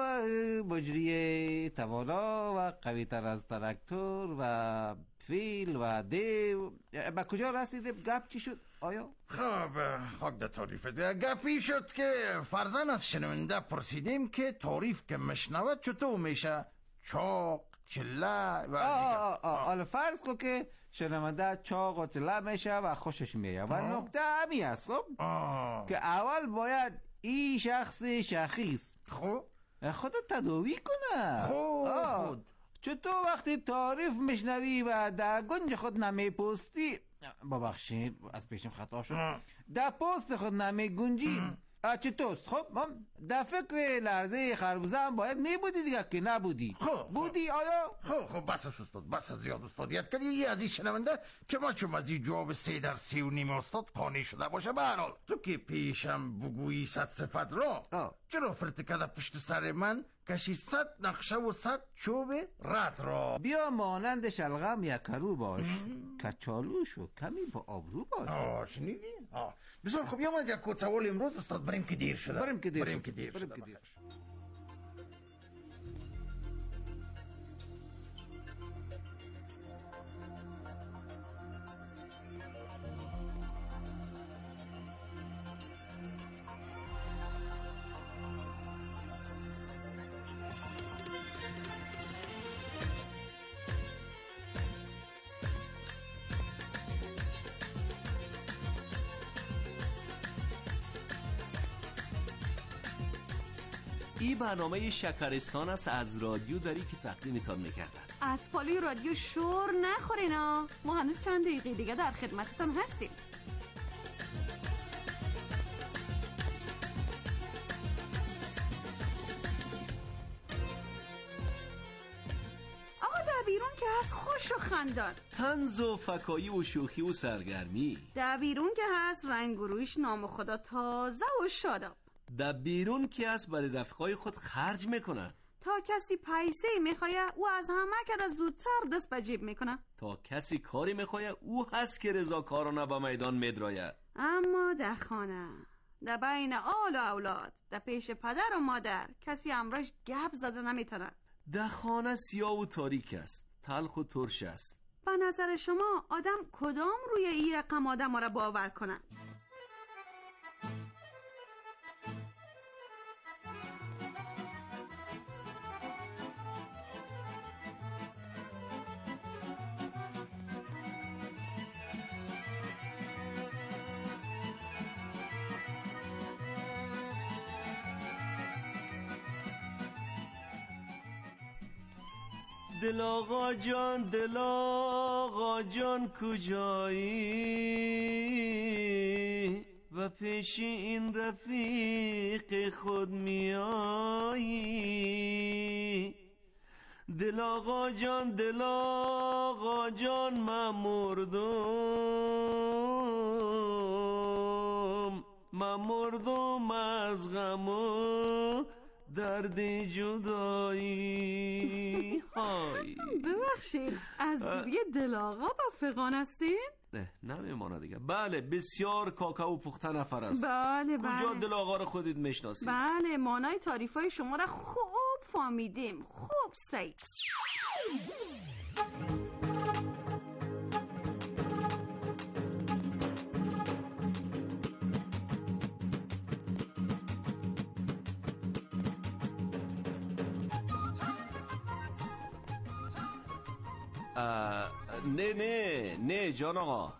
مجری توانا و قوی تر از تراکتور و فیل و دیو با کجا رسیدیم؟ گپ چی شد آیا؟ خب در تعریف گپی شد که فرزن از شنونده پرسیدیم که تعریف که مشنود چطور میشه چاق چله و حالا فرض کن که شنونده چاق و چله میشه و خوشش میه و نکته همی هست خب که اول باید این شخصیست خودت تداوی کنه. خود چطور وقتی تعریف میشنوی و در گنج خود نمیپستی ببخشید از پیشم خطا شد در پست خود نمیگنجی چطورست؟ خب در فکر لرزه خربوزه هم باید میبودی دیگه که نبودی. بودی آیا؟ خب بس استاد بس زیاد استادیت کردی. یه از این شنونده که ما چون از این جواب 3 در 3.5 استاد قانع شده باشه. به هر حال تو که پیشم بگویی 100 صفت را چرا فرت کرده پشت سر من کشی 100 نقشه و 100 چوب رد را؟ بیا مانند شلغم یکرو باش کچالوش و کمی با آبرو باش. شنیدی؟ بسیار خب یا من یک کد سوال امروز استاد بریم که دیر شده. بریم که دیر شده. این برنامه شکرستان است از رادیو داری که تقدیمتان می‌کردند. از پالوی رادیو شور نخورینا. ما هنوز چند دقیقه دیگه در خدمتتان هستیم. آقا در بیرون که هست خوش و خندان، طنز و فکایی و شوخی و سرگرمی. در بیرون که هست رنگ و رویش نام خدا تازه و شاداب. در بیرون کی است برای رفقای خود خرج میکنه. تا کسی پیسه میخواه او از همه که زودتر دست به جیب میکنه. تا کسی کاری میخواه او هست که رضاکارانه به میدان میدراید. اما در خانه، در بین آل و اولاد، در پیش پدر و مادر کسی امرش گپ زده نمیتونه. در خانه سیاه و تاریک است، تلخ و ترش است. به نظر شما آدم کدام روی این رقم آدم را باور کنه؟ دل آقا جان کجایی و پیش این رفیق خود میایی. دل آقا جان من مردم از غم و درد جدایی. های ببخشید، از دوری دل آقا با فقان هستین؟ نه نمیمانه دیگه. بله بسیار کاکاو پخته نفر است. بله کجا دل آقا رو خودت میشناسی؟ بله مانای تعریفای شما را خوب فهمیدیم. خوب سید. نه جان آقا.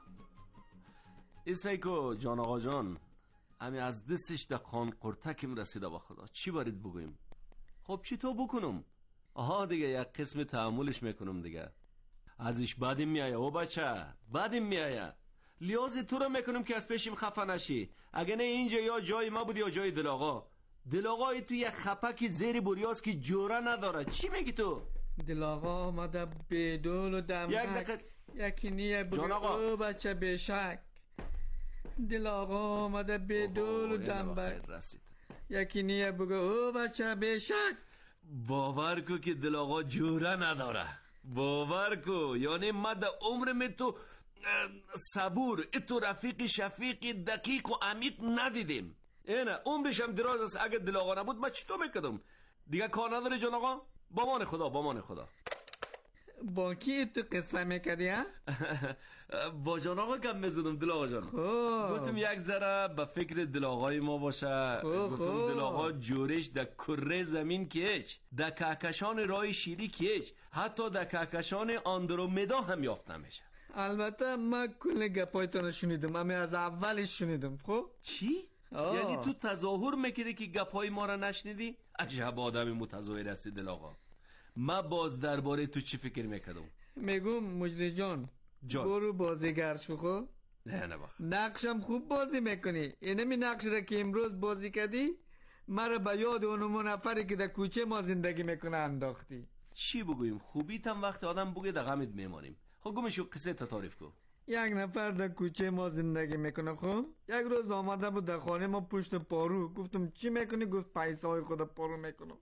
ایسایکو جان آقا جان، همی از دستش در قان قرتکم رسیده با خدا. چی باید بگویم؟ خب چی تو بکنم؟ آها دیگه یک قسم تحملش میکنم دیگه. ازش بعدیم میایه او بچه، بعدیم میایه. لیازی تو رو میکنم که از پیشیم خفه نشی. اگه نه اینجا یا جای ما بودی یا جای دل آقا. دل آقای تو یک خپکی زیر بوریاست که جوره نداره. چی میگی تو؟ دل آقا آمده بدول و دمک، یکی نیه بگه او بچه بشک. دل آقا آمده بدول و دمک، یکی نیه بگه او بچه بشک. باور کو که دل آقا جوره نداره. باور کو. یعنی ما در عمرم تو صبور تو رفیق شفیق دقیق و عمیق ندیدیم. اینه عمرش هم دراز است. اگه دل آقا نبود من چطور میکردم دیگه؟ کار نداره جان آقا. با مان خدا. با کی تو قصه میکردی ها؟ با جان آقا کم میزدم دل آقا جان. گفتم یک ذره به فکر دل آقای ما باشه. گفتم دل آقا جورش در کره زمین کیچ، در کهکشان راه شیری کیچ، حتی در کهکشان آندرومدا هم یافت نمیشه. البته من کل گپایتون شنیدم، اما از اولش شنیدم. خب چی؟ یعنی تو تظاهر میکردی که گپای ما را نشنیدی؟ عجب آدم متظاهر هستی دل آقا. من باز درباره تو چی فکر میکردم؟ میگم مجری جان برو بازیگر شو. خب نه بخ نقشم خوب بازی میکنی. اینمی نقش را که امروز بازی کردی مرا به یاد اونمون نفری که در کوچه ما زندگی میکنه انداختی. چی بگویم؟ خوبیت هم وقت آدم بگه در غمت میمانیم. خب گمشو قصه تا تعریف کن. یک نفر در کوچه ما زندگی میکنه. خب یک روز آمده بود در خانه ما پشت پارو. گفتم چی میکنی؟ گفت پیسه های خود پارو میکنم.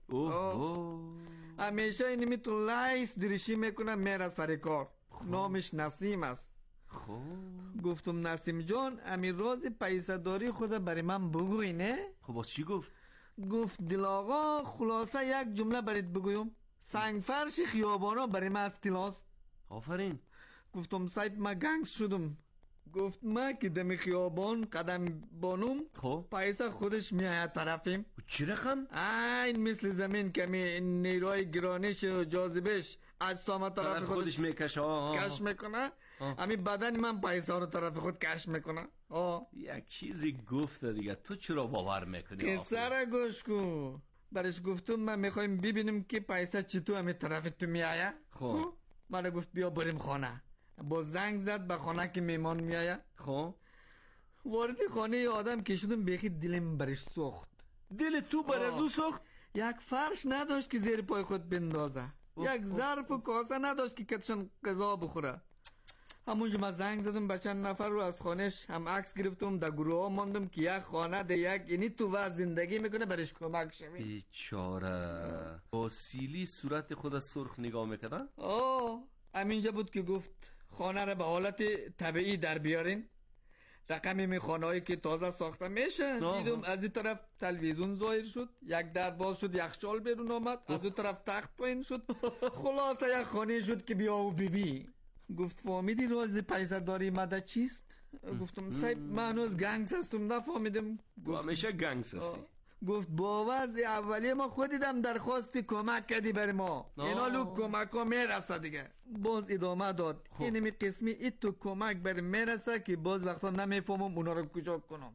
همیشه اینمی تو لایس درشی میکنه میره سر کار. نامش نسیم است. گفتم نسیم جان امی راز پیسه داری خود برای من بگوی نه؟ خب باز چی گفت؟ گفت دل آقا خلاصه یک جمله برات بگویم، سنگ فرش خیابانا برای من از طلاست. آفرین. گفتم صاحب من گنگس شدم. گفت ما که دم خیابان قدم بانم خب پیسه خودش میآید طرفیم. چی رقم؟ این مثل زمین کمی نیروی گرانش و جاذبش اجسام طرف خودش میکشه. کش میکنه. همین بدن من پیسه رو طرف خود کش میکنه. یک چیزی گفته دیگه. تو چرا باور میکنی؟ که سر گوش کن. برش گفتم من میخوایم ببینیم که پیسه چطور همین طرف تو میآید. خب من گفت بیا بریم خانه. با زنگ زد به خانه که میمان میآید. خب وارد خانه آدم که شدم بیخی دلم برش سوخت. دل تو بر از او سوخت؟ یک فرش نداشت که زیر پای خود بندازه. یک ظرف و کاسه نداشت که کتشان غذا بخوره. همونجا من زنگ زدم به چند نفر رو از خانش هم عکس گرفتم در گروه ها ماندم که یک خانه ده یک اینی تو وضع زندگی میکنه برش کمک شویم. بیچاره با سیلی صورت خود سرخ نگاه میکردن. همینجا بود که گفت خانه را به حالت طبیعی در بیارین. رقمی می خانه هایی که تازه ساخته میشه. دیدم از این طرف تلویزیون ظاهر شد، یک در باز شد، یخچال بیرون آمد، از اون طرف تخت پایین شد. خلاصه یک خانه شد که بیا و بیبی. گفت فهمیدی راز پیسه داری مده چیست؟ گفتم صاحب من هنوز گنگس هستم نفهمیدم. تو همیشه گنگس هستی. گفت با وضع اولیه ما خودیدم درخواست کمک کردی بر ما، اینا لو کمک ها میرسه دیگه. باز ادامه داد اینمی قسمی ای تو کمک بر میرسه که باز وقتا نمیفهمم اونا رو کجا کنم.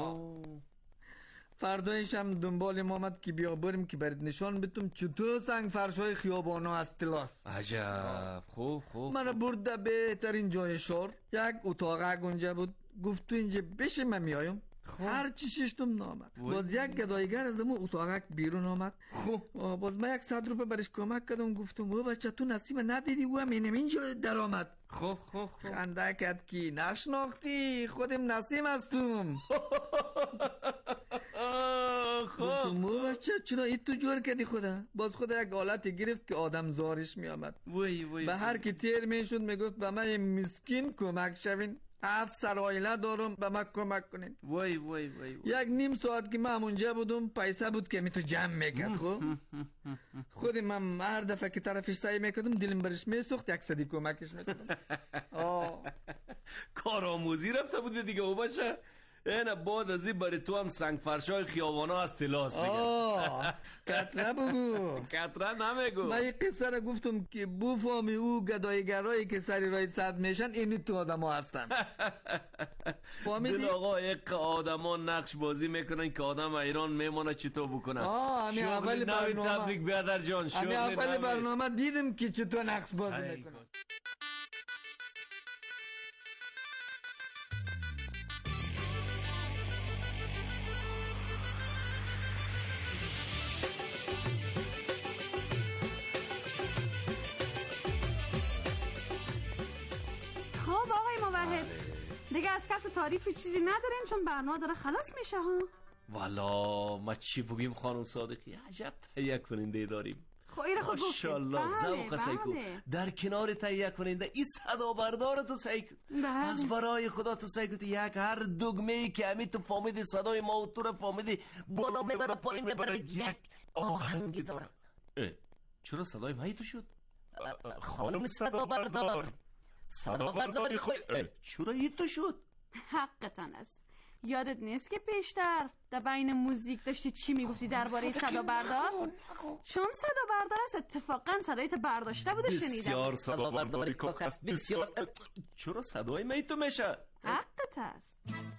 فردایش هم دنبال ما آمد که بیا بریم که برات نشان بدم چطور سنگ فرشای خیابانا از طلاست. عجب. خوب من برد بهترین جای شهر، یک اتاق اونجا بود. گفت تو اینجا بشین من میایم. هر چی ششتم نامد. باز یک گدایگر از اون اتاق بیرون آمد. باز من 100 روپیه برش کمک کردم. گفتم او بچه تو نسیم ندیدی او هم اینجا در آمد. خنده کرد که نشناختی خودم نسیم هستم. گفتم او بچه چرا این تو جور کردی خدا؟ باز خدا یک حالتی گرفت که آدم زارش می آمد. به هر کی تیر می شد می گفت به من مسکین کمک شوین، 7 سرایله دارم به من کمک کنین. وای یک نیم ساعت که من اونجا بودم پیسه بود که می تو جمع میکرد. خود من هر دفعه که طرفش سعی میکردم دلم برش میسوخت، 100 کمکش میکردم. کارآموزی رفته بوده دیگه او باشه. اینا بعد از این برای تو هم سنگ فرشای خیابانا از طلاست دیگه. کتره بگو. کتره نمیگو. من این قصه را گفتم که بفهمی او گدایگرایی که سری رای صد میشن اینی تو آدم ها هستن. فهمیدی؟ دل آقا یک آدم ها نقش بازی میکنن که آدم ایران میمانه چطور بکنن. همین اول برنامه تبریک بیادر جان. همین اول برنامه دیدم که چطور نقش بازی میکنن. دیگه از کس تعریفی چیزی نداریم چون برنامه داره خلاص میشه ها. والا ما چی بگیم خانم صادقی، عجب تهیه کننده داریم. ماشاءالله ذوق سیکو. در کنار تهیه کننده این صدا بردار تو سیکو. از برای خدا تو سیکو یک هر دگمه که همین تو فهمیدی صدای ما و تو رو فهمیدی بالا میبره پایین میبره یک آهنگی داره. چرا صدای من تو شد؟ خانم صدا بردار صدا برداری خود چرا این تو شد؟ حقتان است. یادت نیست که پیشتر در بین موزیک داشتی چی میگفتی درباره صدا بردار؟ چون صدا بردار است اتفاقا صدایت برداشته بوده شنیدم. بسیار صدا برداری که است بسیار. چرا صدای من تو میشه؟ حقت است.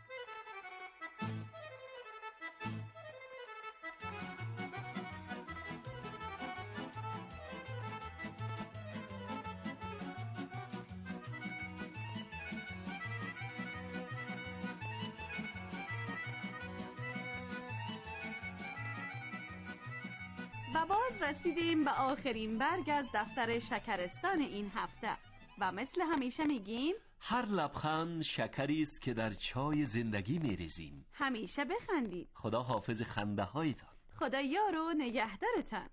و باز رسیدیم به آخرین برگ از دفتر شکرستان این هفته و مثل همیشه میگیم هر لبخند شکری است که در چای زندگی میریزیم. همیشه بخندید. خدا حافظ خنده هایتان. خدا یار و نگهدارتان.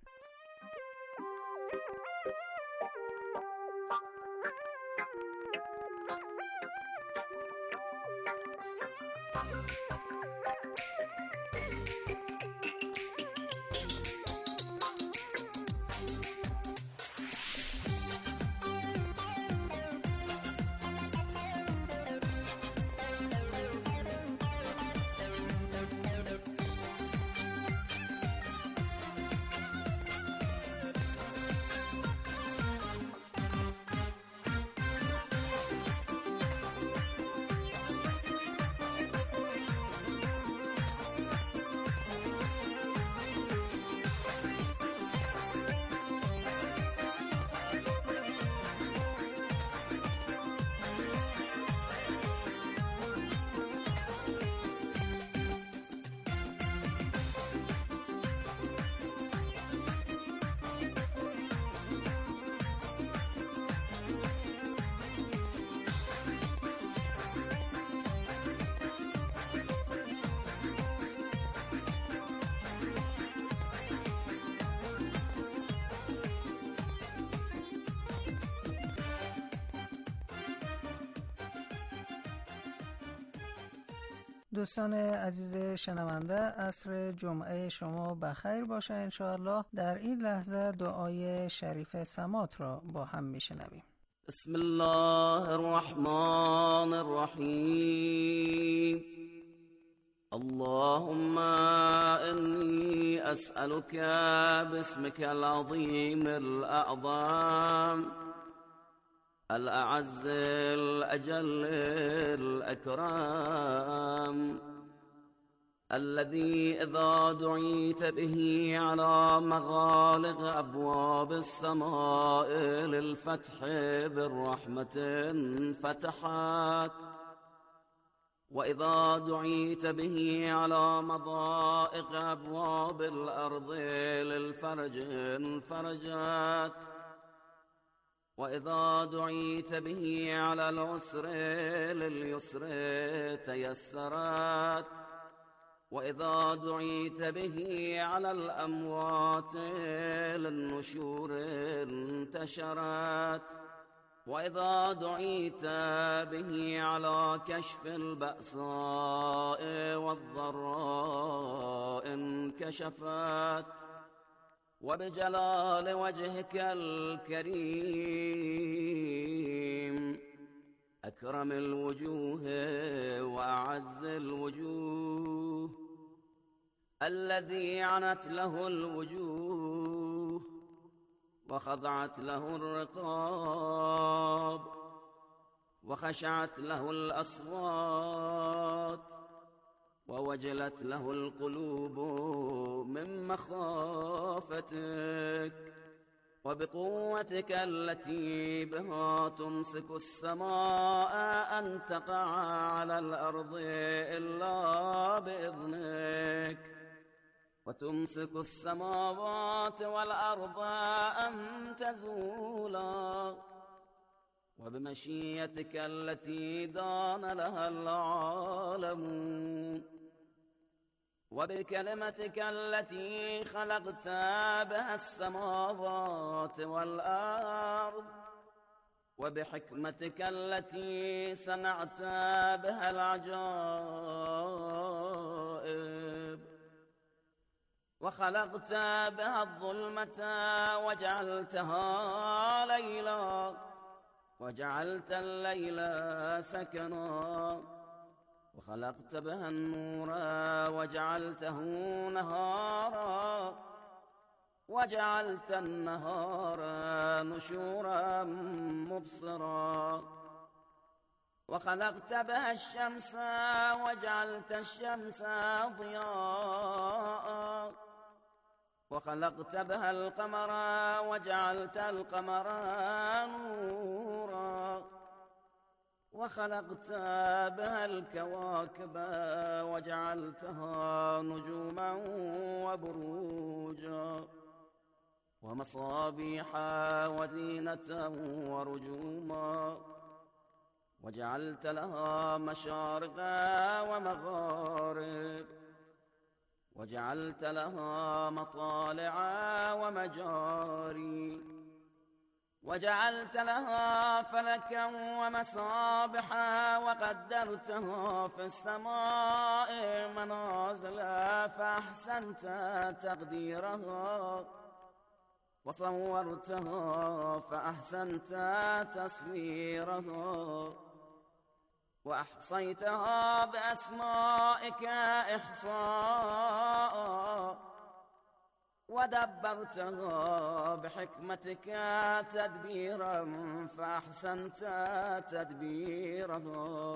دوستان عزیز شنونده، عصر جمعه شما بخیر باشه انشاءالله. در این لحظه دعای شریف سمات را با هم میشنویم. بسم الله الرحمن الرحیم. اللهم إني أسألك باسمك العظيم الأعظم الأعز الأجل الأكرم الذي إذا دعيت به على مغالق أبواب السماء للفتح بالرحمة فتحت، وإذا دعيت به على مضائق أبواب الأرض للفرج انفرجت، وإذا دعيت به على العسر لليسر تيسرت، وإذا دعيت به على الأموات للنشور انتشرت، وإذا دعيت به على كشف البأساء والضراء انكشفت، وبجلال وجهك الكريم أكرم الوجوه وأعز الوجوه الذي عنت له الوجوه وخضعت له الرقاب وخشعت له الأصوات ووجلت له القلوب من مخافتك، وبقوتك التي بها تمسك السماء أن تقع على الأرض إلا بإذنك، وتمسك السماوات والأرض أن تزولا، وبمشيتك التي دان لها العالمون، وبكلمتك التي خلقت بها السماوات والأرض، وبحكمتك التي صنعت بها العجائب، وخلقت بها الظلمة وجعلتها ليلا، وجعلت الليل سكنا، وخلقت بها النور وجعلته نهارا، وجعلت النهار نشورا مبصرا، وخلقت بها الشمس وجعلت الشمس ضياء، وخلقت بها القمر وجعلت القمر نورا، وخلقت بها الكواكب وجعلتها نجوما وبروجا ومصابيح وزينة ورجوما، وجعلت لها مشارق ومغارب، وجعلت لها مطالع ومجاري، وجعلت لها فلكا ومصابح، وقدرتها في السماء منازل فأحسنت تقديرها، وصورتها فأحسنت تصويرها، وأحصيتها بأسمائك إحصاء، ودبرتها بحكمتك تدبيرا فأحسنت تدبيرها،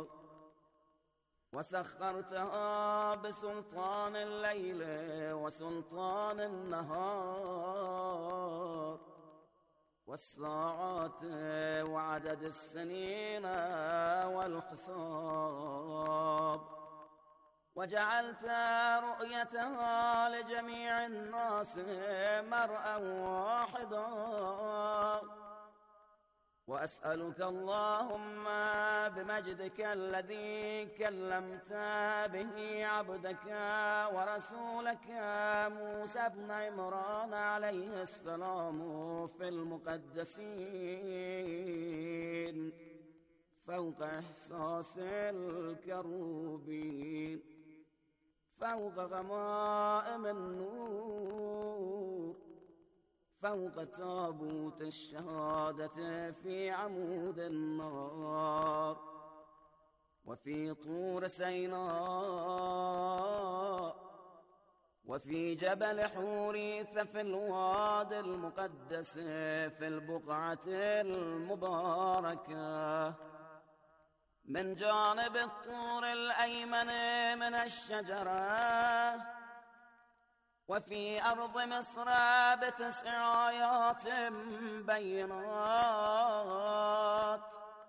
وسخرتها بسلطان الليل وسلطان النهار، والساعات وعدد السنين والحساب، وجعلت رؤيتها لجميع الناس مرءا واحدا. وأسألك اللهم بمجدك الذي كلمت به عبدك ورسولك موسى بن عمران عليه السلام في المقدسين فوق إحساس الكروبين، فوق غمائم النور، فوق تابوت الشهادة في عمود النار، وفي طور سيناء، وفي جبل حوريث في الوادي المقدس في البقعة المباركة من جانب الطور الأيمن من الشجرة، وفي أرض مصر ب9 آيات بينات.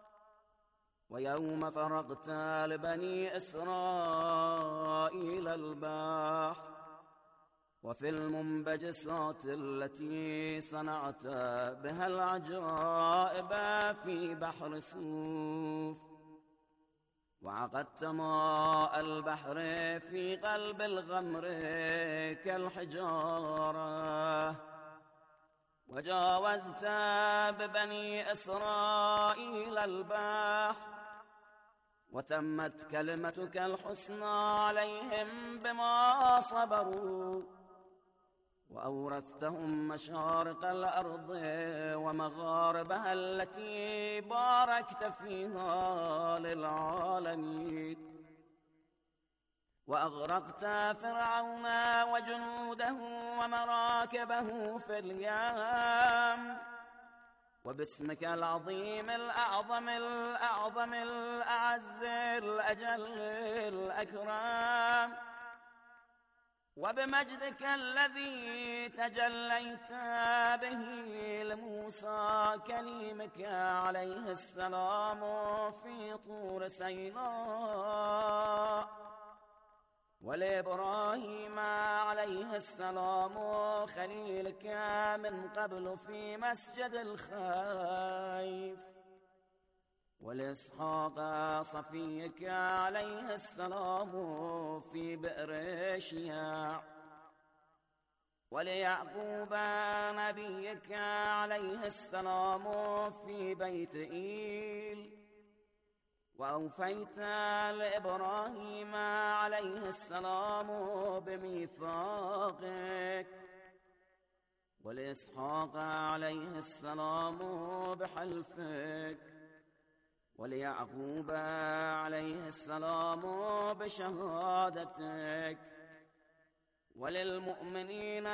ويوم فرغت لبني إسرائيل البحر، وفي المنبجسات التي صنعت بها العجائب في بحر سوف، وعقدت ماء البحر في قلب الغمر كالحجارة، وجاوزت ببني إسرائيل البحر، وتمت كلمتك الحسنى عليهم بما صبروا، وأورثتهم مشارق الأرض ومغاربها التي باركت فيها للعالمين. وأغرقت فرعون وجنوده ومراكبه في اليم، وباسمك العظيم الأعظم الأعظم الأعز الأجل الأكرم، وبمجدك الذي تجليت به لموسى كليمك عليه السلام في طور سيناء، ولإبراهيم عليه السلام خليلك من قبل في مسجد الخيف، ولإسحاق صفيك عليه السلام في بئر شياع، وليعقوب نبيك عليه السلام في بيت إيل، وأوفيت لإبراهيم عليه السلام بميثاقك، ولإسحاق عليه السلام بحلفك، وليعقوب عليه السلام بشهادتك، وللمؤمنين